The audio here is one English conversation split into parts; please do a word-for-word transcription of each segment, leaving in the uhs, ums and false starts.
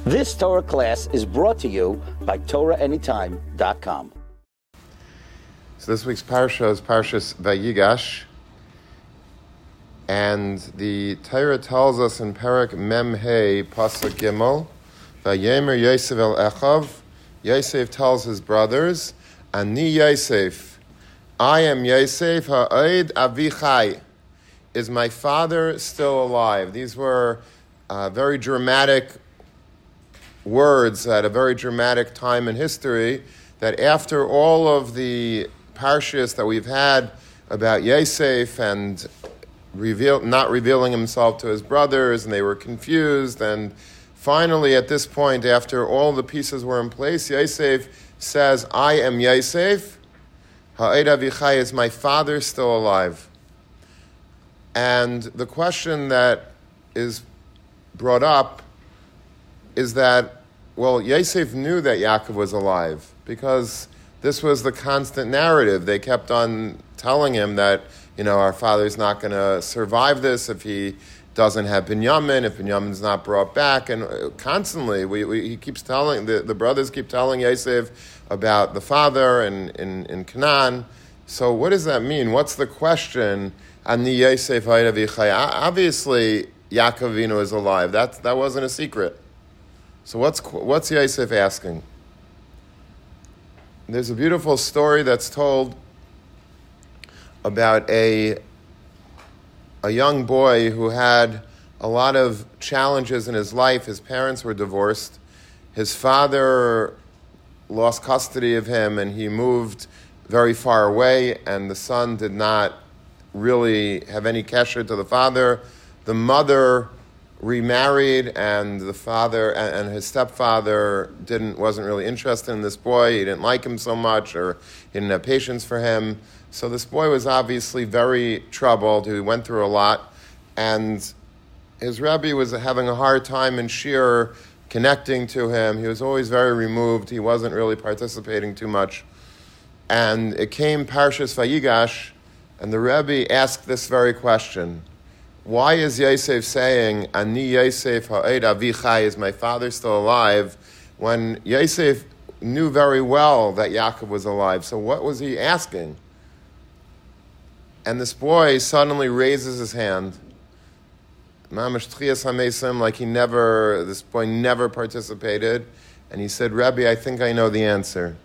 This Torah class is brought to you by Torah Anytime dot com. So this week's parsha is Parshas Vayigash, and the Torah tells us in Perek Mem Hey Pasuk Gimel, Vayemer Yosef el Echav. Yosef tells his brothers, Ani Yosef, I am Yosef ha'oid avichai. Is my father still alive? These were uh, very dramatic words at a very dramatic time in history, that after all of the parshas that we've had about Yosef and reveal, not revealing himself to his brothers, and they were confused, and finally at this point, after all the pieces were in place, Yosef says, I am Yosef, ha'ed avichai, is my father still alive? And the question that is brought up is that, well, Yosef knew that Yaakov was alive because this was the constant narrative. They kept on telling him that, you know, our father's not going to survive this if he doesn't have Binyamin, if Binyamin's not brought back. And constantly, we, we, he keeps telling, the, the brothers keep telling Yosef about the father in, in, in Canaan. So what does that mean? What's the question? Ani Yosef ha'ed avichai. Obviously, Yaakov Avinu is alive. That, that wasn't a secret. So what's what's Yosef asking? There's a beautiful story that's told about a a young boy who had a lot of challenges in his life. His parents were divorced. His father lost custody of him, and he moved very far away, and the son did not really have any kesher to the father. The mother remarried, and the father and, and his stepfather didn't wasn't really interested in this boy. He didn't like him so much, or he didn't have patience for him. So this boy was obviously very troubled. He went through a lot, and his Rebbe was having a hard time in Shir connecting to him. He was always very removed. He wasn't really participating too much. And it came Parshas Vayigash, and the Rebbe asked this very question. Why is Yosef saying, Ani Yosef ha'ed avichai, is my father still alive, when Yosef knew very well that Yaakov was alive? So what was he asking? And this boy suddenly raises his hand, Mamash Tchias HaMesim, like he never, this boy never participated, and he said, Rebbe, I think I know the answer.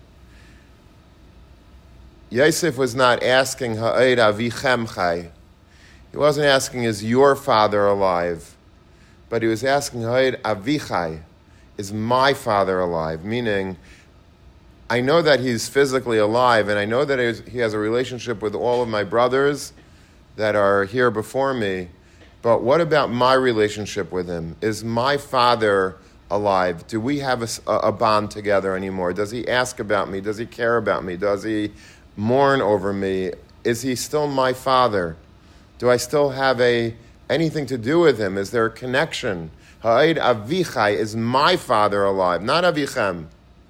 Yosef was not asking, Ha'ed avichem chai. He wasn't asking, is your father alive? But he was asking, Ha'ed avichai, is my father alive? Meaning, I know that he's physically alive, and I know that he has a relationship with all of my brothers that are here before me, but what about my relationship with him? Is my father alive? Do we have a, a bond together anymore? Does he ask about me? Does he care about me? Does he mourn over me? Is he still my father? Do I still have a anything to do with him? Is there a connection? Ha'ed avichai, is my father alive, not avichem?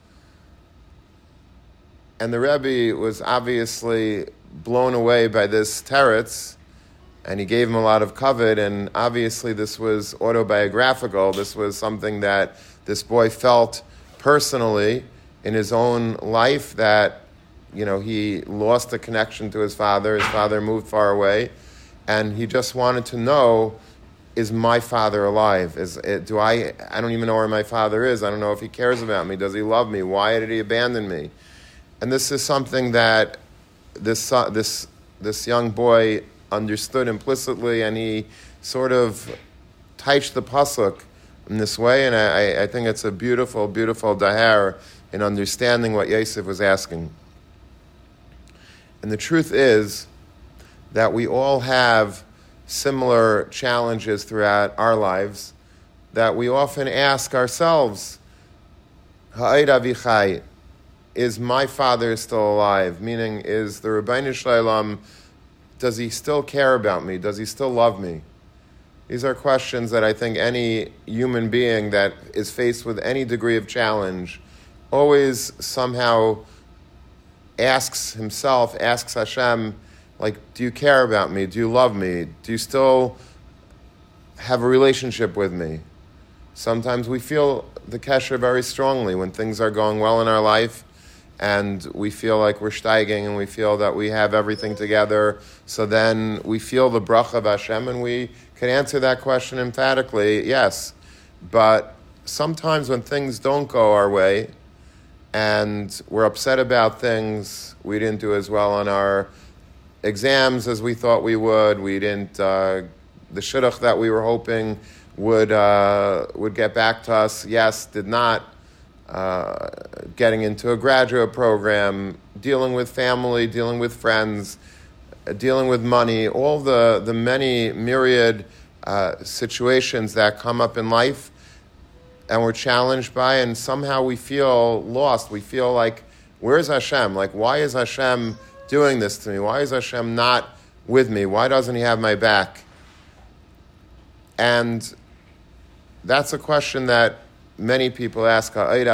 And the Rebbe was obviously blown away by this teretz, and he gave him a lot of kavod, and obviously this was autobiographical. This was something that this boy felt personally in his own life, that, you know, he lost a connection to his father. His father moved far away. And he just wanted to know, is my father alive? Is it, do I? I don't even know where my father is. I don't know if he cares about me. Does he love me? Why did he abandon me? And this is something that this uh, this this young boy understood implicitly, and he sort of touched the pasuk in this way. And I, I think it's a beautiful, beautiful daher in understanding what Yosef was asking. And the truth is that we all have similar challenges throughout our lives, that we often ask ourselves, Ha'ed avichai, is my father still alive? Meaning, is the Rabbeinu Shalom, does he still care about me? Does he still love me? These are questions that I think any human being that is faced with any degree of challenge always somehow asks himself, asks Hashem, like, do you care about me? Do you love me? Do you still have a relationship with me? Sometimes we feel the kesher very strongly when things are going well in our life, and we feel like we're steiging, and we feel that we have everything together. So then we feel the bracha of Hashem, and we can answer that question emphatically, yes. But sometimes when things don't go our way, and we're upset about things, we didn't do as well on our exams as we thought we would, we didn't, uh, the shidduch that we were hoping would uh, would get back to us, yes, did not. Uh, getting into a graduate program, dealing with family, dealing with friends, uh, dealing with money, all the, the many myriad uh, situations that come up in life and we're challenged by, and somehow we feel lost. We feel like, where's Hashem? Like, why is Hashem doing this to me? Why is Hashem not with me? Why doesn't he have my back? And that's a question that many people ask, and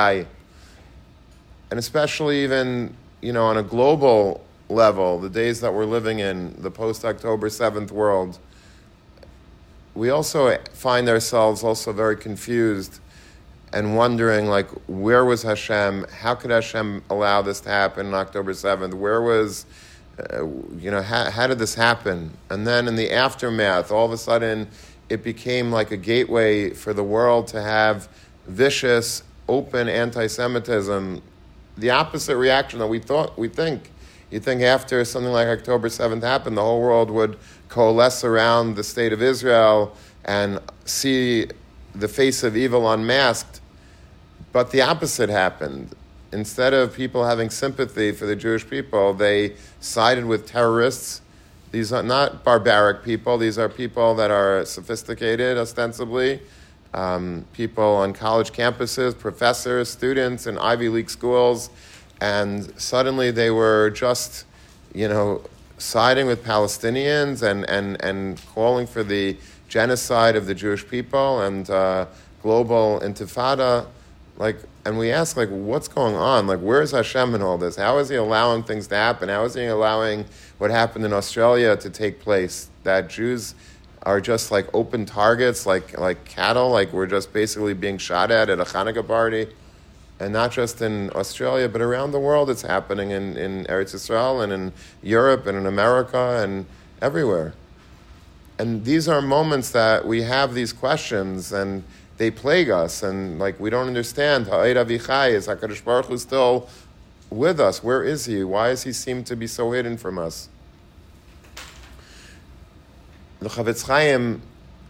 especially even, you know, on a global level, the days that we're living in, the post-October seventh world, we also find ourselves also very confused and wondering, like, where was Hashem? How could Hashem allow this to happen on October seventh? Where was, uh, you know, how, how did this happen? And then in the aftermath, all of a sudden, it became like a gateway for the world to have vicious, open anti-Semitism. The opposite reaction that we thought, we think. You think after something like October seventh happened, the whole world would coalesce around the state of Israel and see the face of evil unmasked. But the opposite happened. Instead of people having sympathy for the Jewish people, they sided with terrorists. These are not barbaric people. These are people that are sophisticated, ostensibly. Um, people on college campuses, professors, students in Ivy League schools. And suddenly they were just, you know, siding with Palestinians and, and, and calling for the genocide of the Jewish people and uh, global intifada. Like, and we ask, like, what's going on? Like, where's Hashem in all this? How is he allowing things to happen? How is he allowing what happened in Australia to take place? That Jews are just like open targets, like like cattle, like we're just basically being shot at at a Hanukkah party. And not just in Australia, but around the world it's happening in, in Eretz Yisrael and in Europe and in America and everywhere. And these are moments that we have these questions and they plague us, and like we don't understand. Ha'ed Avichai, is HaKadosh Baruch Hu still with us? Where is he? Why does he seem to be so hidden from us? The Chavetz Chaim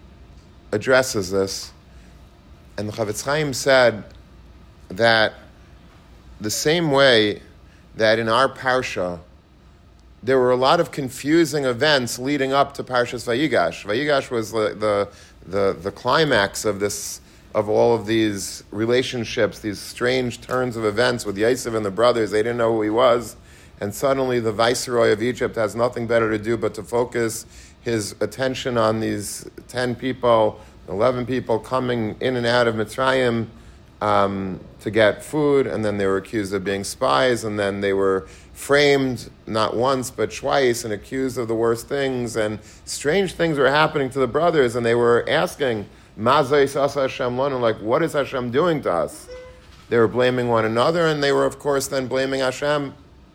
addresses this, and the Chavetz Chaim said that the same way that in our Parsha, there were a lot of confusing events leading up to Parshas Vayigash. Vayigash was the, the the the climax of this, of all of these relationships, these strange turns of events with Yosef and the brothers. They didn't know who he was, and suddenly the viceroy of Egypt has nothing better to do but to focus his attention on these ten people, eleven people coming in and out of Mitzrayim um, to get food, and then they were accused of being spies, and then they were framed not once but twice and accused of the worst things, and strange things were happening to the brothers, and they were asking, Mazay Sasa Hashem Lanu, like, what is Hashem doing to us? They were blaming one another, and they were, of course, then blaming Hashem.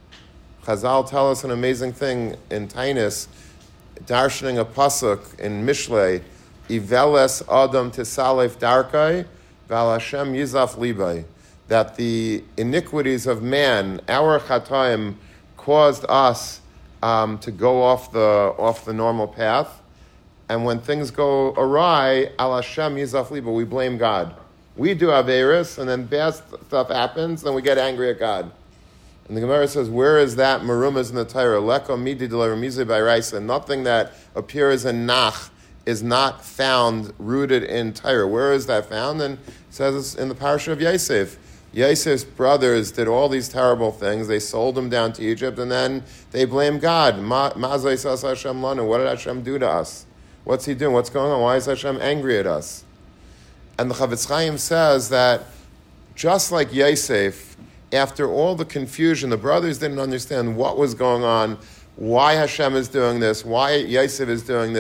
Chazal tell us an amazing thing in Tainus, darshaning a pasuk in Mishlei, Iveles Adam Tisalef Darkai, Val Hashem Yizaf Libai, that the iniquities of man, our chataim, caused us um, to go off the off the normal path, and when things go awry, Al Hashem Yizaf Libai, we blame God. We do Averis, and then bad stuff happens, and we get angry at God. And the Gemara says, where is that marumas in the Torah? Leko midi de ramizi b'raisa. Nothing that appears in Nach is not found rooted in Torah. Where is that found? And it says it's in the parasha of Yosef. Yosef's brothers did all these terrible things. They sold him down to Egypt, and then they blame God. Ma Ma'azay Hashem lanu. What did Hashem do to us? What's he doing? What's going on? Why is Hashem angry at us? And the Chavetz Chaim says that just like Yosef, after all the confusion, the brothers didn't understand what was going on, why Hashem is doing this, why Yosef is doing this,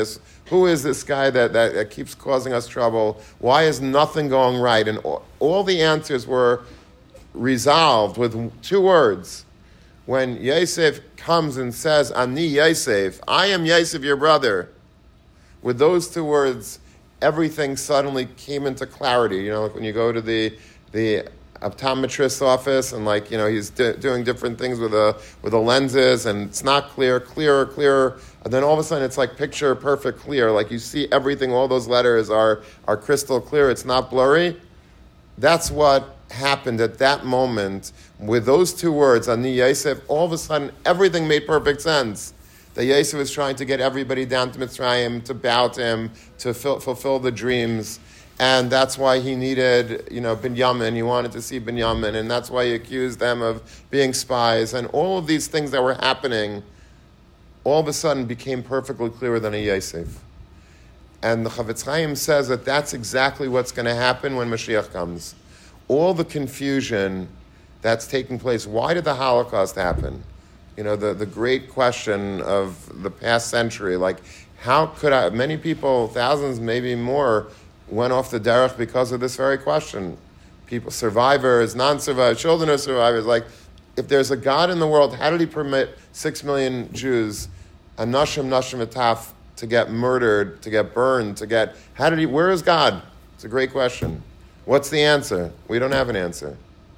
Who is this guy that, that, that keeps causing us trouble? Why is nothing going right? And all, all the answers were resolved with two words. When Yosef comes and says, Ani Yosef, I am Yosef, your brother. With those two words, everything suddenly came into clarity. You know, like when you go to the the optometrist's office and like, you know, he's do, doing different things with the with the lenses and it's not clear, clearer, clearer. And then all of a sudden it's like picture perfect clear. Like you see everything, all those letters are, are crystal clear. It's not blurry. That's what happened at that moment with those two words, Ani Yosef. All of a sudden everything made perfect sense. That Yosef was trying to get everybody down to Mitzrayim, to bow to him, to fill, fulfill the dreams. And that's why he needed, you know, Binyamin. He wanted to see Binyamin. And that's why he accused them of being spies. And all of these things that were happening, all of a sudden became perfectly clearer than a Yosef. And the Chavetz Chaim says that that's exactly what's going to happen when Mashiach comes. All the confusion that's taking place. Why did the Holocaust happen? You know, the, the great question of the past century. Like, how could I, many people, thousands, maybe more, went off the derech because of this very question. People, survivors, non-survivors, children of survivors. Like, if there's a God in the world, how did he permit six million Jews, a nashim, nashim, etaf, to get murdered, to get burned, to get, how did he, where is God? It's a great question. What's the answer? We don't have an answer.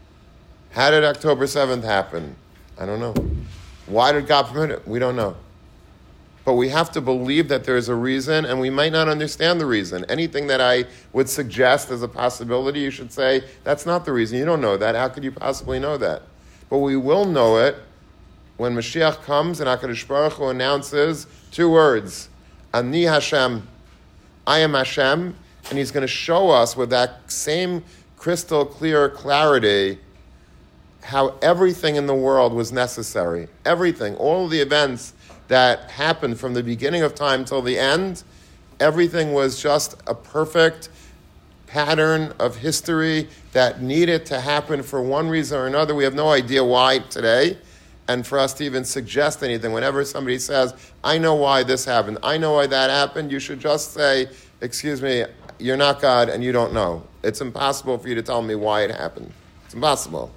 How did October seventh happen? I don't know. Why did God permit it? We don't know. But we have to believe that there is a reason, and we might not understand the reason. Anything that I would suggest as a possibility, you should say, that's not the reason. You don't know that. How could you possibly know that? But we will know it when Mashiach comes and HaKadosh Baruch Hu announces two words, Ani Hashem, I am Hashem, and he's going to show us with that same crystal clear clarity how everything in the world was necessary. Everything, all of the events that happened from the beginning of time till the end, everything was just a perfect pattern of history that needed to happen for one reason or another. We have no idea why today. And for us to even suggest anything, whenever somebody says, I know why this happened, I know why that happened, you should just say, excuse me, you're not God and you don't know. It's impossible for you to tell me why it happened. It's impossible.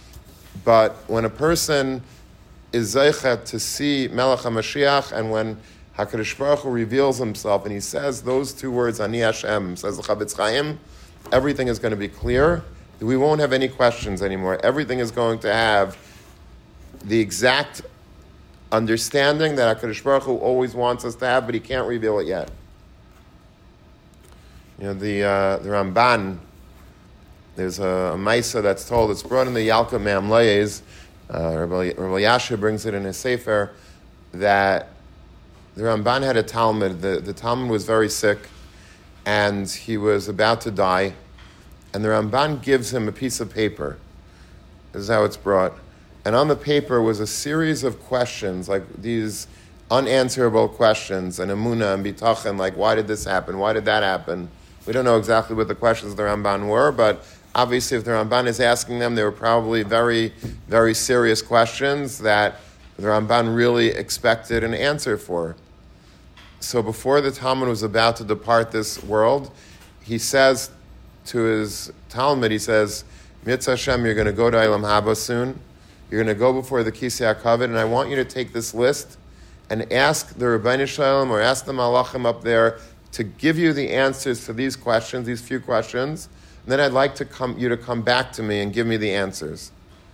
But when a person is zeichet to see Melech HaMashiach, and when HaKadosh Baruch Hu reveals himself, and he says those two words, Ani Hashem, says the Chavetz Chaim, everything is going to be clear. We won't have any questions anymore. Everything is going to have the exact understanding that HaKadosh Baruch Hu always wants us to have, but he can't reveal it yet. You know, the uh, the Ramban, there's a, a Maisa that's told, it's brought in the Yalkut Me'amlayes, uh, Rabbi, Rabbi Yasha brings it in his Sefer, that the Ramban had a Talmud. The, the Talmud was very sick, and he was about to die, and the Ramban gives him a piece of paper. This is how it's brought. And on the paper was a series of questions, like these unanswerable questions, and emunah and bitachon, like why did this happen? Why did that happen? We don't know exactly what the questions of the Ramban were, but obviously if the Ramban is asking them, they were probably very, very serious questions that the Ramban really expected an answer for. So before the Talmud was about to depart this world, he says to his Talmud, he says, Mitzvah Hashem, you're going to go to Eilam Haba soon. You're going to go before the Kisei HaKavod, and I want you to take this list and ask the Rebbeinu Shalom or ask the Malachim up there to give you the answers to these questions, these few questions. And then I'd like to come, you to come back to me and give me the answers.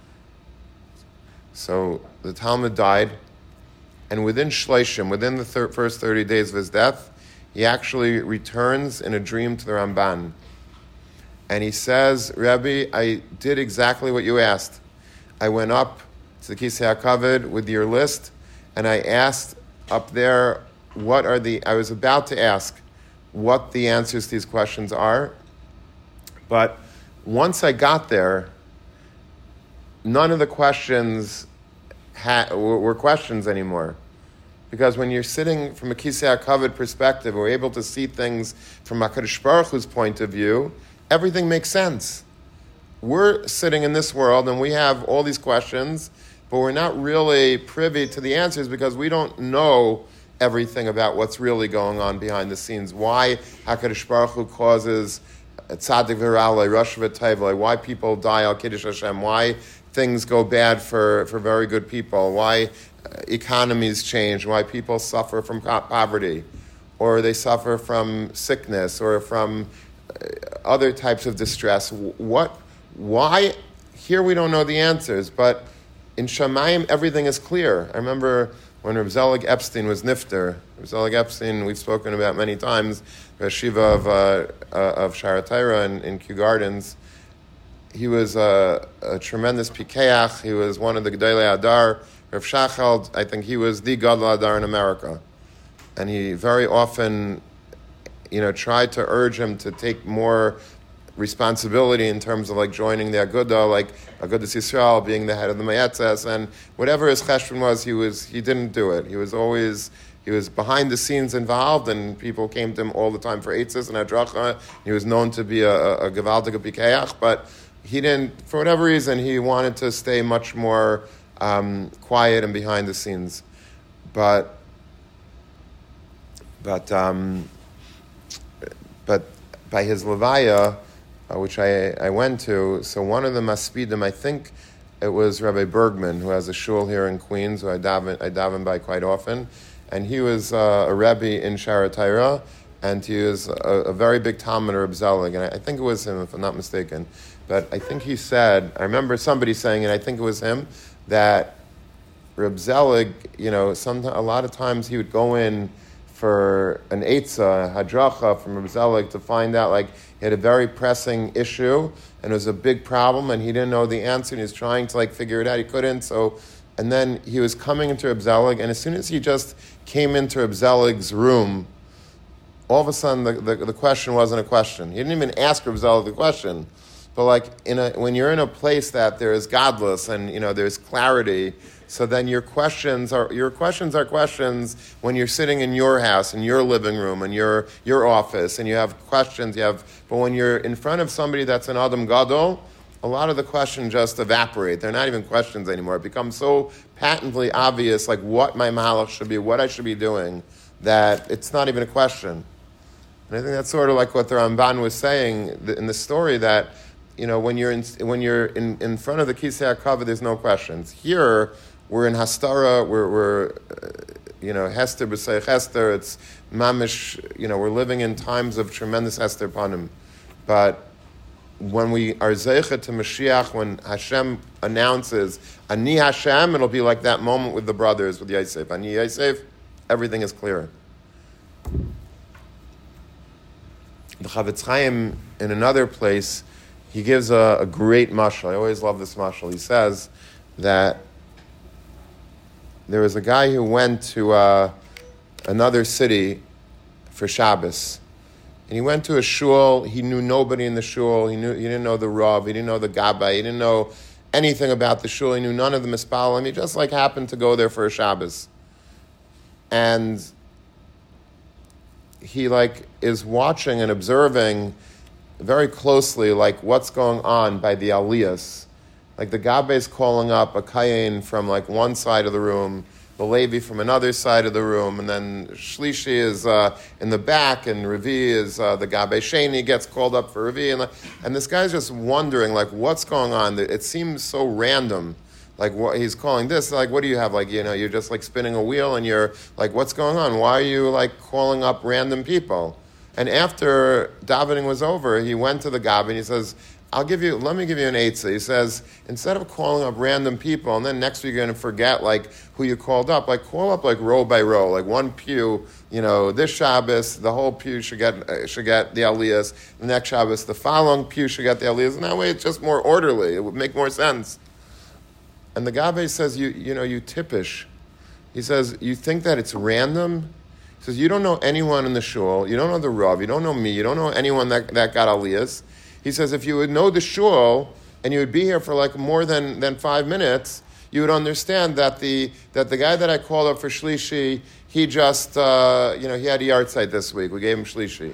So the Talmud died, and within Shleishim, within the thir- first thirty days of his death, he actually returns in a dream to the Ramban. And he says, Rebbe, I did exactly what you asked. I went up to the Kisei HaKavod with your list, and I asked up there, what are the, I was about to ask what the answers to these questions are. But once I got there, none of the questions ha- were questions anymore. Because when you're sitting from a Kisei HaKavod perspective, we're able to see things from HaKadosh Baruch Hu's point of view, everything makes sense. We're sitting in this world and we have all these questions, but we're not really privy to the answers because we don't know everything about what's really going on behind the scenes. Why HaKadosh Baruch Hu causes tzaddik v'ra'alei, rosh v'tevlei, why people die al kiddush Hashem, why things go bad for, for very good people, why economies change, why people suffer from poverty, or they suffer from sickness, or from other types of distress. What, why? Here we don't know the answers, but in Shamayim everything is clear. I remember when Reb Zelig Epstein was nifter. Reb Zelig Epstein, we've spoken about many times, the Shiva of, uh, uh, of Shara Torah in, in Kew Gardens. He was a, a tremendous pikeach. He was one of the Gedolei Adar. Rav Shachald, I think he was the Gadol Adar in America. And he very often, you know, tried to urge him to take more responsibility in terms of like joining the Agudah, like Agudas Yisrael, being the head of the Mayetzes, and whatever his cheshbon was, he was he didn't do it. He was always he was behind the scenes involved, and people came to him all the time for eitzes and adracha. He was known to be a, a, a gewaltige pikeach, but he didn't, for whatever reason, he wanted to stay much more um, quiet and behind the scenes. But but um, but by his levaya, Uh, which I, I went to, so one of the maspidim, I think it was Rabbi Bergman, who has a shul here in Queens, who I daven, I daven by quite often, and he was uh, a Rebbe in Shara Torah, and he was a, a very big Talmud of Zelig, and I, I think it was him, if I'm not mistaken, but I think he said, I remember somebody saying, and I think it was him, that Reb Zelig, you know, some, a lot of times he would go in for an eitzah, hadracha from Reb Zelig to find out, like, he had a very pressing issue, and it was a big problem, and he didn't know the answer, and he was trying to, like, figure it out. He couldn't, so, and then he was coming into Reb Zelig, and as soon as he just came into Reb Zelig's room, all of a sudden, the, the, the question wasn't a question. He didn't even ask Reb Zelig the question, but, like, in a, when you're in a place that there is godless, and, you know, there's clarity, so then your questions are your questions are questions when you're sitting in your house, in your living room, in your your office, and you have questions. You have, but when you're in front of somebody that's an Adam Gadol, a lot of the questions just evaporate. They're not even questions anymore. It becomes so patently obvious, like what my mahalach should be, what I should be doing, that it's not even a question. And I think that's sort of like what the Ramban was saying in the story, that, you know, when you're in when you're in, in front of the Kisei HaKavod, there's no questions. Here, we're in Hastara, we're, we're uh, you know, Hester b'seich Hester, it's mamish, you know, we're living in times of tremendous Hester panim. But when we are zeicha to Mashiach, when Hashem announces, Ani Hashem, it'll be like that moment with the brothers, with Yosef. Ani Yosef, everything is clear. The Chavetz Chaim, in another place, he gives a, a great mashal. I always love this mashal. He says that there was a guy who went to uh, another city for Shabbos. And he went to a shul. He knew nobody in the shul. He knew he didn't know the Rav. He didn't know the Gabbai. He didn't know anything about the shul. He knew none of the mispalim. He just like happened to go there for a Shabbos. And he like is watching and observing very closely like what's going on by the aliyas. Like the Gabbai is calling up a Kayin from like one side of the room, the Levi from another side of the room, and then Shlishi is uh, in the back, and Revi is uh, the Gabbai Sheni gets called up for Revi, and, and this guy's just wondering like what's going on. It seems so random. Like what he's calling this, like what do you have? Like, you know, you're just like spinning a wheel, and you're like, what's going on? Why are you like calling up random people? And after davening was over, he went to the Gabbai and he says, I'll give you, let me give you an eitzah. He says, instead of calling up random people, and then next week you're going to forget, like, who you called up, like, call up, like, row by row, like, one pew, you know, this Shabbos, the whole pew should get uh, should get the aliyahs. The next Shabbos, the following pew should get the aliyahs. And that way it's just more orderly. It would make more sense. And the Gabbai says, you you know, you tippish. He says, you think that it's random? He says, you don't know anyone in the shul, you don't know the Rav, you don't know me, you don't know anyone that, that got aliyahs. He says, if you would know the shul and you would be here for like more than, than five minutes, you would understand that the that the guy that I called up for Shlishi, he just, uh, you know, he had a yard site this week. We gave him Shlishi.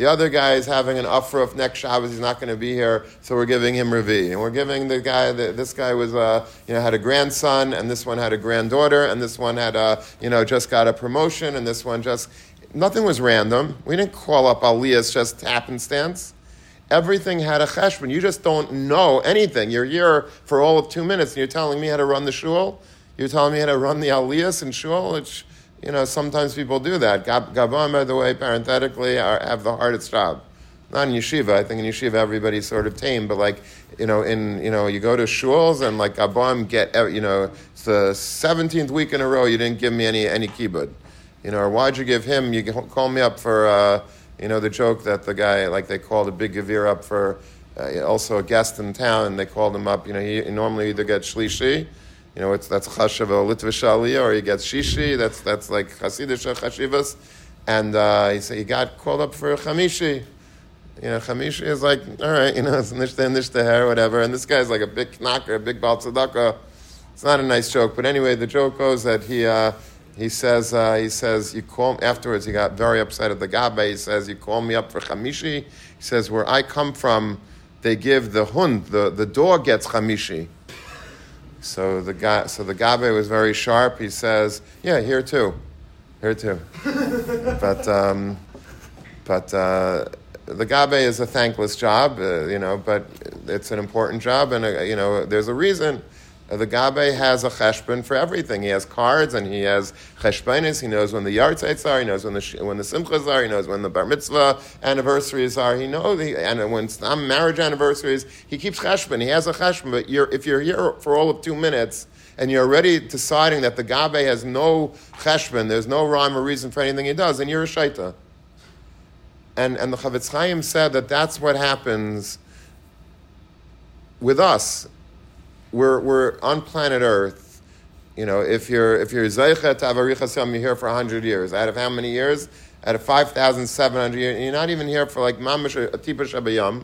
The other guy is having an Afruf next Shabbos. He's not going to be here, so we're giving him Revi. And we're giving the guy, the, this guy was, uh, you know, had a grandson, and this one had a granddaughter, and this one had, a, you know, just got a promotion, and this one just, nothing was random. We didn't call up Aliyahs just happenstance. Everything had a cheshbon. You just don't know anything. You're here for all of two minutes, and you're telling me how to run the shul? You're telling me how to run the Aliyahs in shul? Which, you know, sometimes people do that. Gab- Gabon, by the way, parenthetically, are, have the hardest job. Not in yeshiva. I think in yeshiva everybody's sort of tame, but like, you know, in, you know, you go to shuls and like Gabon get, you know, it's the seventeenth week in a row you didn't give me any, any kibbud. You know, or why'd you give him, you call me up for, uh, you know, the joke that the guy, like they called a big gevir up for uh, also a guest in town, and they called him up, you know, he, he normally either gets shlishi, you know, it's that's chashav litvish aliyah, or he gets shishi. That's that's like chasidish chashivas, and uh, he said he got called up for chamishi. You know, chamishi is like, all right, you know, it's nishta nishta hair, whatever. And this guy's like a big knocker, a big bal tzedakah. It's not a nice joke, but anyway, the joke goes that he uh, he says uh, he says you call afterwards. He got very upset at the Gabe. He says you call me up for chamishi. He says where I come from, they give the hund, the the dog gets chamishi. So the guy, so the Gabe was very sharp. He says, "Yeah, here too, here too." but um, but uh, the Gabe is a thankless job, uh, you know. But it's an important job, and uh, you know, there's a reason. Uh, the Gabe has a cheshbon for everything. He has cards, and he has cheshbonis. He knows when the yartzeits are. He knows when the when the simchas are. He knows when the bar mitzvah anniversaries are. He knows, he, and when some marriage anniversaries, he keeps cheshbon. He has a cheshbon. But you're, if you're here for all of two minutes and you're already deciding that the Gabe has no cheshbon, there's no rhyme or reason for anything he does, then you're a shaita. And and the Chavetz Chaim said that that's what happens with us. We're we're on planet Earth. You know, if you're if you're Zeicha to Avarichas Yom, you're here for a hundred years. Out of how many years? Out of five thousand seven hundred years. You're not even here for like Mamish a Tipa Shabbayam.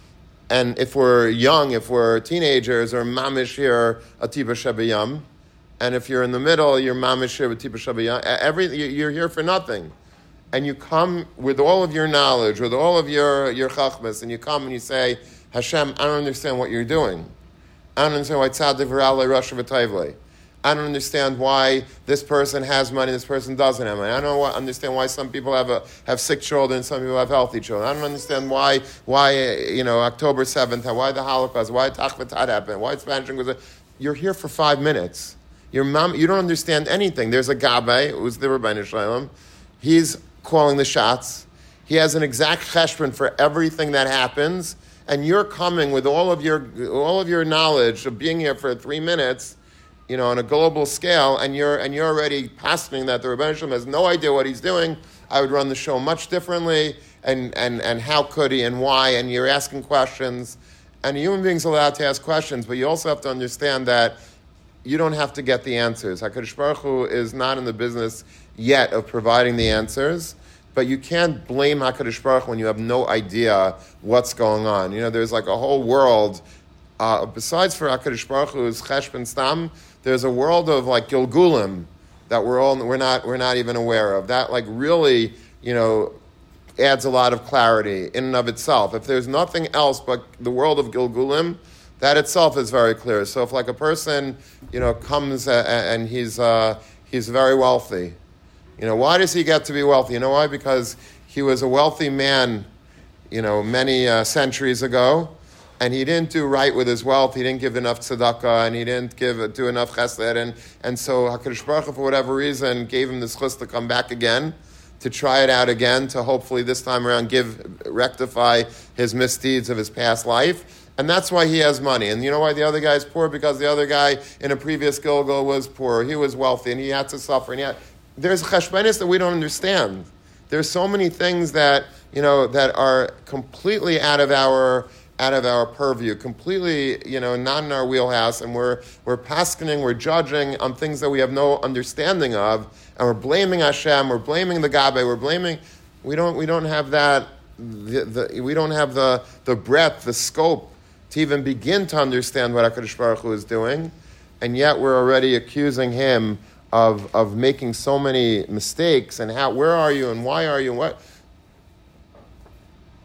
And if we're young, if we're teenagers, or Mamish here a Tipa Shabbayam. And if you're in the middle, you're Mamish here with Tipa Shabbayam. Every you're here for nothing. And you come with all of your knowledge, with all of your your chachmas, and you come and you say, Hashem, I don't understand what you're doing. I don't understand why tzaddik v'ralei rosh v'tayvlei. I don't understand why this person has money, this person doesn't have money. I don't understand why some people have a, have sick children, some people have healthy children. I don't understand why why you know October seventh, why the Holocaust, why Tachvatat happened, why Spanish was. You're here for five minutes. Your mom, you don't understand anything. There's a Gabe who's the Rebbeinu Shalom. He's calling the shots. He has an exact cheshbon for everything that happens. And you're coming with all of your all of your knowledge of being here for three minutes, you know, on a global scale, and you're and you're already positing that the Rebbeinu Shalom has no idea what he's doing. I would run the show much differently, and, and, and how could he and why? And you're asking questions, and a human being's allowed to ask questions, but you also have to understand that you don't have to get the answers. HaKadosh Baruch Hu is not in the business yet of providing the answers. But you can't blame HaKadosh Baruch Hu when you have no idea what's going on. You know, there's like a whole world, uh, besides for HaKadosh Baruch Hu's Cheshbon Stam, there's a world of like Gilgulim that we're all we're not we're not even aware of. That like really, you know, adds a lot of clarity in and of itself. If there's nothing else but the world of Gilgulim, that itself is very clear. So if like a person, you know, comes a, and he's uh, he's very wealthy. You know, why does he get to be wealthy? You know why? Because he was a wealthy man, you know, many uh, centuries ago, and he didn't do right with his wealth. He didn't give enough tzedakah, and he didn't give do enough chesed, and and so HaKadosh Baruch Hu, for whatever reason, gave him this chus to come back again, to try it out again, to hopefully this time around give rectify his misdeeds of his past life. And that's why he has money. And you know why the other guy is poor? Because the other guy in a previous Gilgal was poor. He was wealthy, and he had to suffer, and he had... There's cheshbonis that we don't understand. There's so many things that, you know, that are completely out of our out of our purview, completely, you know, not in our wheelhouse, and we're we're paskening, we're judging on things that we have no understanding of, and we're blaming Hashem, we're blaming the Gabe, we're blaming. We don't we don't have that. The, the, we don't have the the breadth, the scope to even begin to understand what HaKadosh Baruch Hu is doing, and yet we're already accusing him of of making so many mistakes, and how, where are you, and why are you, and what?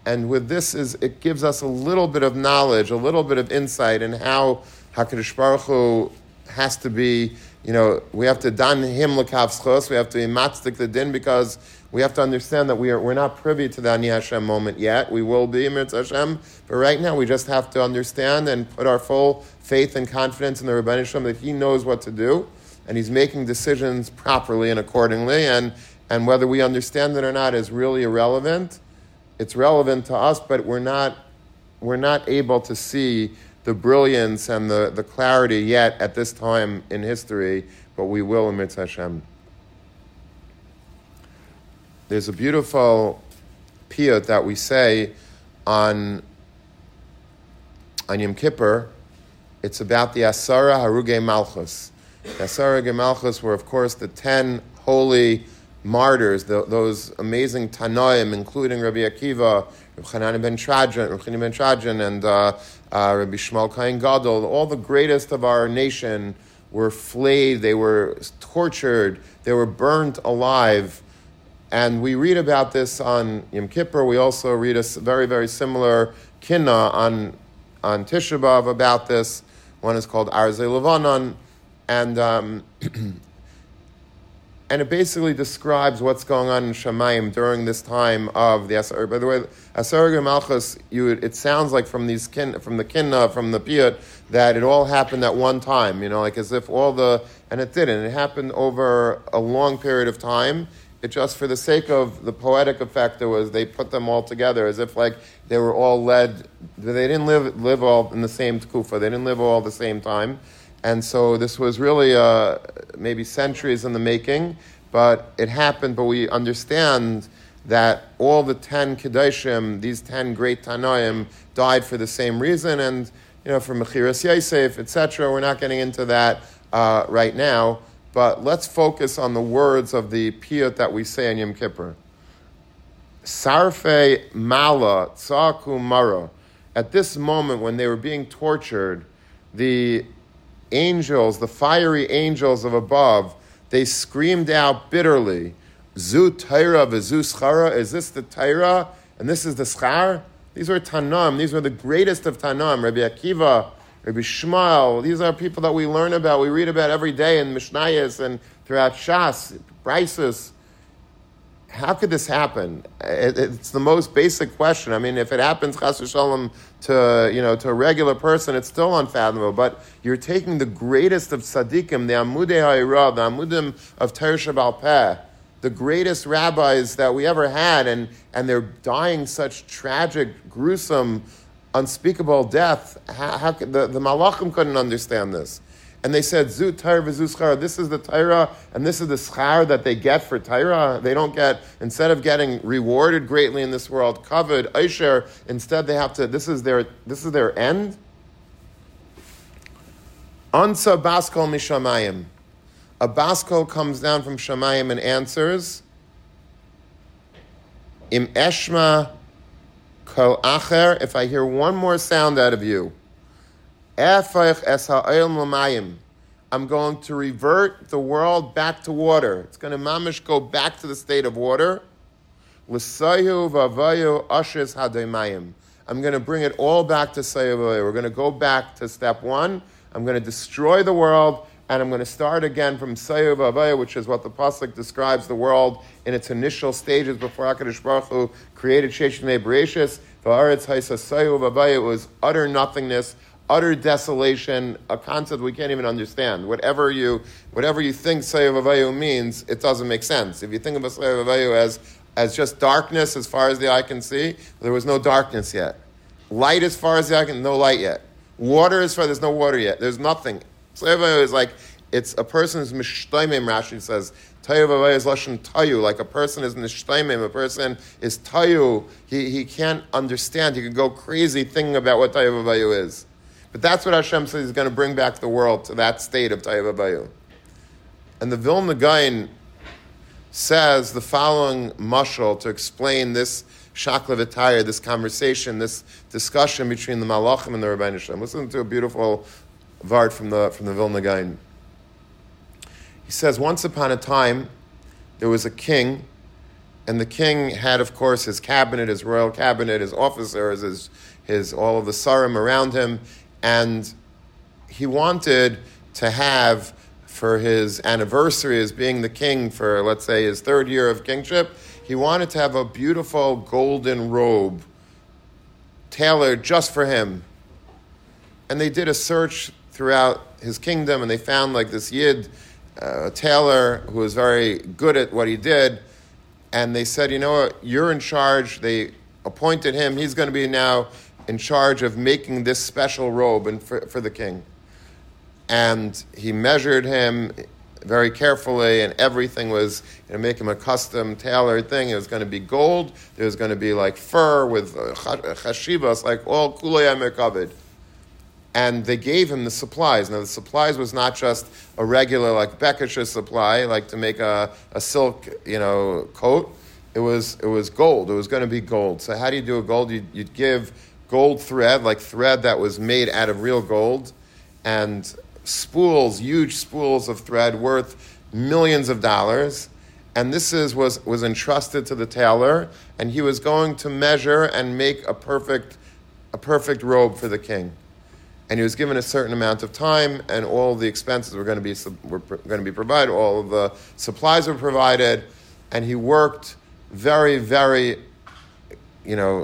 And with this, is it gives us a little bit of knowledge, a little bit of insight in how HaKadosh Baruch Hu has to be, you know, we have to dan him l'kav schos, we have to be matzdik the din, because we have to understand that we are, we're not privy to the Ani Hashem moment yet. We will be, Mirz Hashem, but right now we just have to understand and put our full faith and confidence in the Rebbeinu Shalom that He knows what to do, and He's making decisions properly and accordingly, and, and whether we understand it or not is really irrelevant. It's relevant to us, but we're not we're not able to see the brilliance and the, the clarity yet at this time in history, but we will in Mirz Hashem. There's a beautiful piyut that we say on, on Yom Kippur. It's about the Asara Harugei Malchus. The Asara Harugei Malchus were, of course, the ten holy martyrs, the, those amazing Tanoim, including Rabbi Akiva, Rabbi Chanani ben Trajan, Rabbi Chanani ben Trajan, and uh, uh, Rabbi Shmuel Kohen Gadol. All the greatest of our nation were flayed, they were tortured, they were burnt alive. And we read about this on Yom Kippur. We also read a very, very similar kinna on, on Tisha B'Av about this. One is called Arzei Levanon, and um, And it basically describes what's going on in Shamayim during this time of the Asar. By the way, Asar Malchus, you it sounds like from these kin, from the kinna, from the piyut, that it all happened at one time. You know, like as if all the and it didn't. It happened over a long period of time. It just, for the sake of the poetic effect, it was they put them all together as if like they were all led. They didn't live live all in the same tkufa. They didn't live all at the same time. And so this was really uh, maybe centuries in the making, but it happened. But we understand that all the ten Kedoshim, these ten great Tanoim, died for the same reason. And, you know, for Mechiras Yosef, et cetera, we're not getting into that uh, right now. But let's focus on the words of the piyut that we say in Yom Kippur. Sarfei Mala Tzaku Mara. At this moment when they were being tortured, the angels, the fiery angels of above, they screamed out bitterly, Zu Taira v'Zu Schara, is this the Taira and this is the Schar? These were Tanam, these were the greatest of Tanam, Rabbi Akiva, Rabbi Shmuel, these are people that we learn about, we read about every day in Mishnayos and throughout Shas, Brisus. How could this happen? It, it's the most basic question. I mean, if it happens, chas v'shalom, to you know to a regular person, it's still unfathomable. But you're taking the greatest of tzaddikim, the Amudei Ha'ira, the Amudim of Torah Sheba'al Peh, the greatest rabbis that we ever had, and and they're dying such tragic, gruesome, unspeakable death. How, how could, the the Malachim couldn't understand this. And they said, Zu Taira v'Zu Schar, this is the Taira, and this is the Schar that they get for Taira. They don't get, instead of getting rewarded greatly in this world, covered, Aisher, instead they have to, this is their this is their end. Ansa Baskol Mishamayim. A Baskol comes down from Shamayim and answers, Im Eshma Kol Acher, if I hear one more sound out of you, I'm going to revert the world back to water. It's going to mamish go back to the state of water. I'm going to bring it all back to Sayyavaya. We're going to go back to step one. I'm going to destroy the world, and I'm going to start again from Sayyavaya, which is what the Pasuk describes the world in its initial stages before HaKadosh Baruch Hu created Sheshinei Bereshis. It was utter nothingness, utter desolation, a concept we can't even understand. Whatever you whatever you think Sayyid Avayu means, it doesn't make sense. If you think of a Sayyid Avayu as, as just darkness as far as the eye can see, there was no darkness yet. Light as far as the eye can, no light yet. Water as far, there's no water yet. There's nothing. Sayyid Avayu is like, it's a person's mishtaimim, Rashi says. Tayu Avayu is lashon tayu, like a person is mishtaimim, a person is tayu. He, he can't understand, he could go crazy thinking about what Tayu Avayu is. But that's what Hashem says He's going to bring back the world to that state of Tayyib Abayu. And the Vilna Gaon says the following mashal to explain this shakla v'tayr, this conversation, this discussion between the Malachim and the Rebbeinu Shalom. Listen to a beautiful vart from the from the Vilna Gaon. He says, once upon a time, there was a king, And the king had, of course, his cabinet, his royal cabinet, his officers, his, his all of the sarim around him, and he wanted to have, for his anniversary as being the king for, let's say, his third year of kingship, he wanted to have a beautiful golden robe tailored just for him. And they did a search throughout his kingdom, and they found like this Yid, uh, a tailor who was very good at what he did, and they said, you know what, you're in charge. They appointed him. He's going to be now in charge of making this special robe and for, for the king. And he measured him very carefully, and everything was, you know, make him a custom tailored thing. It was going to be gold. There was going to be like fur with uh, chashivas, like all kulei merkaved. And they gave him the supplies. Now the supplies was not just a regular like bekisha supply, like to make a, a silk, you know, coat. It was it was gold. It was going to be gold. So how do you do a gold? You'd, you'd give gold thread, like thread that was made out of real gold, and spools, huge spools of thread worth millions of dollars. And this is was was entrusted to the tailor, and he was going to measure and make a perfect a perfect robe for the king. And he was given a certain amount of time, and all the expenses were going to be were going to be provided. All of the supplies were provided, and he worked very, very, you know,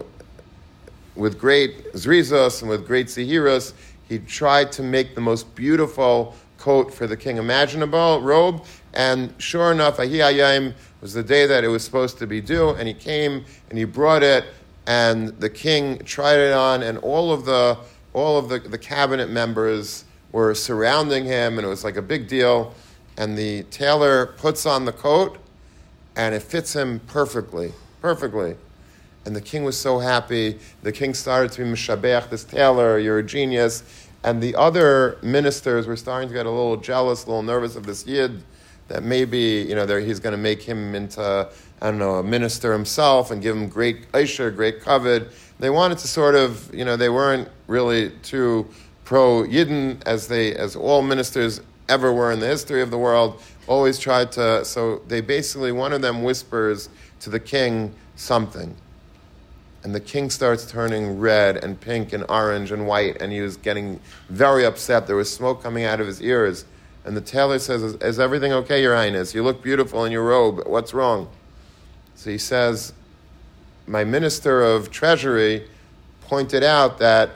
with great zrizos and with great sihiros. He tried to make the most beautiful coat for the king imaginable, robe. And sure enough, Ahi Hayim was the day that it was supposed to be due, and he came and he brought it, and the king tried it on, and all of the all of the, the cabinet members were surrounding him, and it was like a big deal. And the tailor puts on the coat, and it fits him perfectly, perfectly. And the king was so happy. The king started to be mishabech, this tailor, you're a genius. And the other ministers were starting to get a little jealous, a little nervous of this Yid, that maybe, you know, he's going to make him into, I don't know, a minister himself and give him great aisha, great kavod. They wanted to sort of, you know, they weren't really too pro-Yidden as they, as all ministers ever were in the history of the world, always tried to, so they basically, one of them whispers to the king something. And the king starts turning red and pink and orange and white, and he was getting very upset. There was smoke coming out of his ears. And the tailor says, is, is everything okay, Your Highness? You look beautiful in your robe. What's wrong? So he says, my minister of treasury pointed out that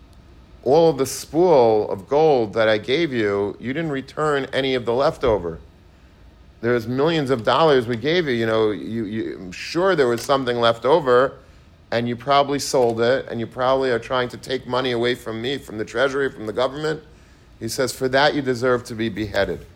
all of the spool of gold that I gave you, you didn't return any of the leftover. There's millions of dollars we gave you. You know, you, you, I'm sure there was something left over, and you probably sold it, and you probably are trying to take money away from me, from the treasury, from the government. He says, for that you deserve to be beheaded.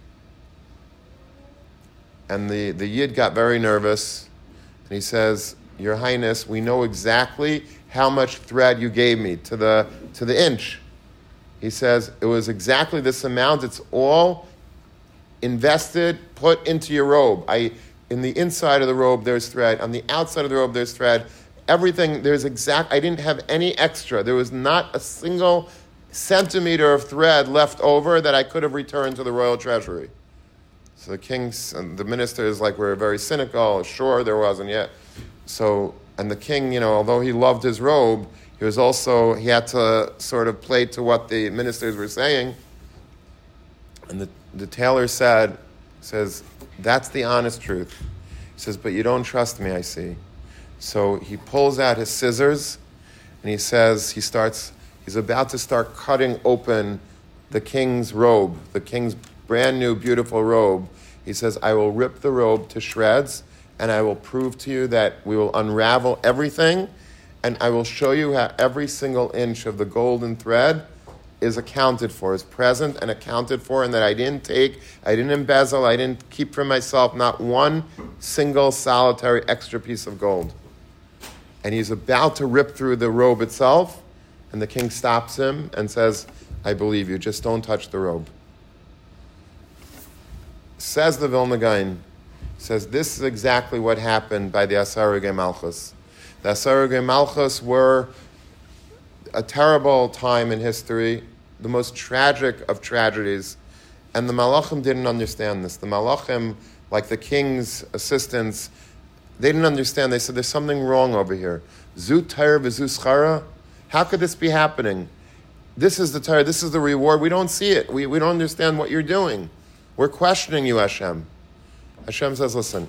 And the, the Yid got very nervous, and he says, Your Highness, we know exactly how much thread you gave me to the to the inch. He says, it was exactly this amount. It's all invested, put into your robe. I, in the inside of the robe, there's thread. On the outside of the robe, there's thread. Everything, there's exact, I didn't have any extra. There was not a single centimeter of thread left over that I could have returned to the royal treasury. So the kings and the ministers like were very cynical. Sure, there wasn't yet. So, and the king, you know, although he loved his robe, he was also, he had to sort of play to what the ministers were saying. And the, the tailor said, says, that's the honest truth. He says, but you don't trust me, I see. So he pulls out his scissors, and he says, he starts, he's about to start cutting open the king's robe, the king's brand new, beautiful robe. He says, I will rip the robe to shreds, and I will prove to you that we will unravel everything, and I will show you how every single inch of the golden thread is accounted for, is present and accounted for, and that I didn't take, I didn't embezzle, I didn't keep for myself not one single solitary extra piece of gold. And he's about to rip through the robe itself, and the king stops him and says, I believe you, just don't touch the robe. Says the Vilna Gaon, says this is exactly what happened by the Asarugei Malchus. The Asarugei Malchus were a terrible time in history, the most tragic of tragedies, and the Malachim didn't understand this. The Malachim, like the king's assistants, They didn't understand. They said, there's something wrong over here. Zu Torah v'zu schara? How could this be happening? This is the Torah, this is the reward. We don't see it. We, we don't understand what you're doing. We're questioning you, Hashem. Hashem says, listen,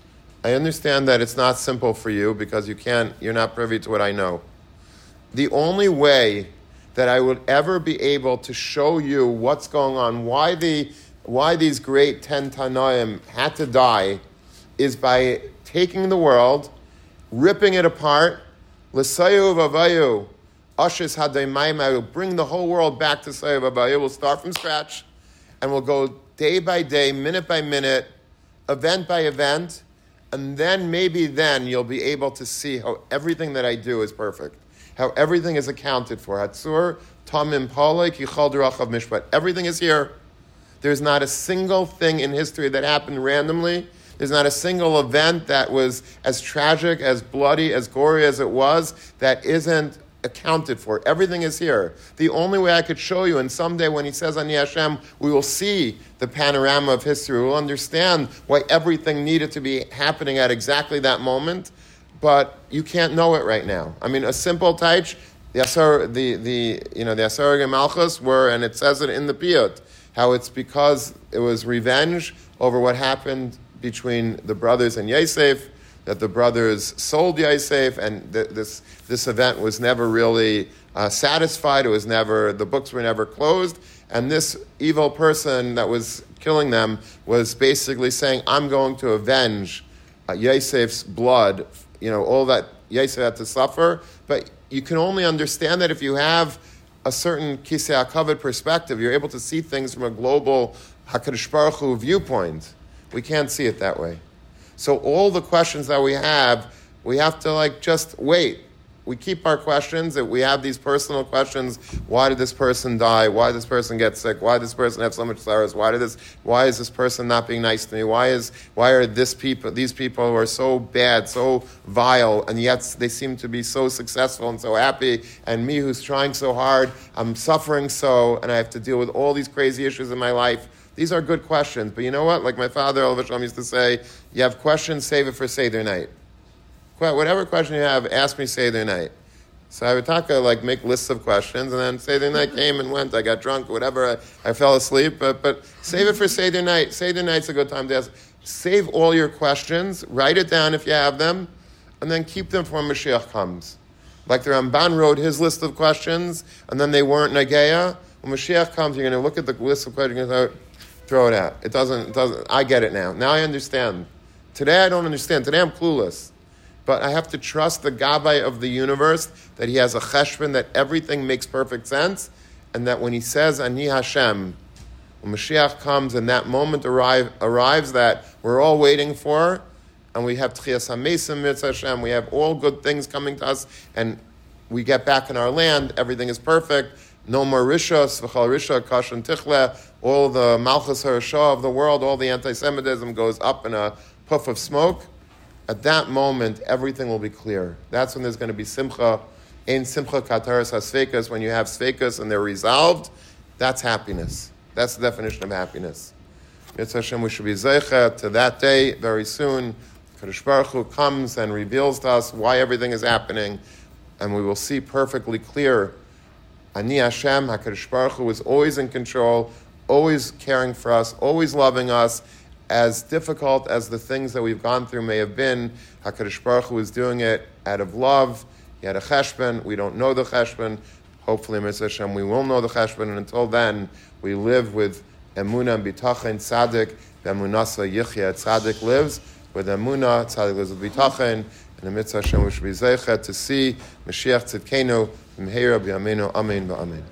I understand that it's not simple for you because you can't, you're not privy to what I know. The only way that I would ever be able to show you what's going on, why the why these great ten Tanaim had to die, is by taking the world, ripping it apart, l'sayu v'avayu, ashes hadaymayim, bring the whole world back to sayu v'avayu. We'll start from scratch, and we'll go day by day, minute by minute, event by event, and then maybe then you'll be able to see how everything that I do is perfect, how everything is accounted for. Hatzur, Tamim Palek, Yichal Derachav Mishpat. Everything is here. There's not a single thing in history that happened randomly. There's not a single event that was as tragic, as bloody, as gory as it was, that isn't accounted for. Everything is here. The only way I could show you, and someday when he says Ani Hashem, we will see the panorama of history. We'll understand why everything needed to be happening at exactly that moment. But you can't know it right now. I mean, a simple taich, the Asar, the the you know the Asar Malchus were, and it says it in the Piyut, how it's because it was revenge over what happened between the brothers and Yosef, that the brothers sold Yosef, and th- this this event was never really uh, satisfied. It was never, the books were never closed, and this evil person that was killing them was basically saying, "I'm going to avenge uh, Yosef's blood." You know, all that Yosef had to suffer. But you can only understand that if you have a certain Kisei HaKavod perspective. You're able to see things from a global HaKadosh Baruch Hu viewpoint. We can't see it that way. So all the questions that we have, we have to like just wait. We keep our questions. We have these personal questions. Why did this person die? Why did this person get sick? Why did this person have so much sorrows? Why did this? Why is this person not being nice to me? Why is? Why are this people? These people who are so bad, so vile, and yet they seem to be so successful and so happy? And me, who's trying so hard, I'm suffering so, and I have to deal with all these crazy issues in my life. These are good questions, but you know what? Like my father, Olav Shalom, used to say, you have questions, save it for Seder night. Whatever question you have, ask me Seder night. So I would talk, uh, like, make lists of questions, and then Seder night came and went. I got drunk, whatever. I, I fell asleep, but but save it for Seder night. Seder night's a good time to ask. Save all your questions, write it down if you have them, and then keep them for when Mashiach comes. Like the Ramban wrote his list of questions, and then they weren't Nageya. When Mashiach comes, you're going to look at the list of questions and throw it out. It doesn't, it doesn't, I get it now. Now I understand. Today I don't understand. Today I'm clueless. But I have to trust the Gabbai of the universe, that he has a cheshbon, that everything makes perfect sense, and that when he says, Ani Hashem, when Mashiach comes and that moment arrive, arrives that we're all waiting for, and we have Tchias HaMesim Mitzvah Hashem, we have all good things coming to us, and we get back in our land, everything is perfect, no more Rishos, V'chal Rishah, Kashan Tichle, all the Malchus HaRashah of the world, all the anti-Semitism goes up in a puff of smoke. At that moment, everything will be clear. That's when there's going to be simcha. Ein simcha kataras hasveikas. When you have sveikas and they're resolved, that's happiness. That's the definition of happiness. Mitzvah Hashem, we should be zeicha to that day very soon. Kadosh Baruch Hu comes and reveals to us why everything is happening, and we will see perfectly clear. Ani Hashem, HaKadosh Baruch Hu is always in control, always caring for us, always loving us. As difficult as the things that we've gone through may have been, HaKadosh Baruch Hu is doing it out of love. He had a cheshbon. We don't know the cheshbon. Hopefully, Mitzvah Hashem, we will know the cheshbon. And until then, we live with emunah and bitachon, tzaddik, v'emunasa yichya. Tzaddik lives with emunah, tzaddik lives with bitachon. And the Mitzvah Hashem, we should be zeichet to see Mashiach tzidkenu, v'mheira b'yameinu, amen v'amen.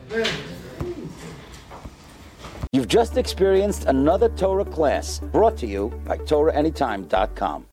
You've just experienced another Torah class brought to you by Torah Anytime dot com.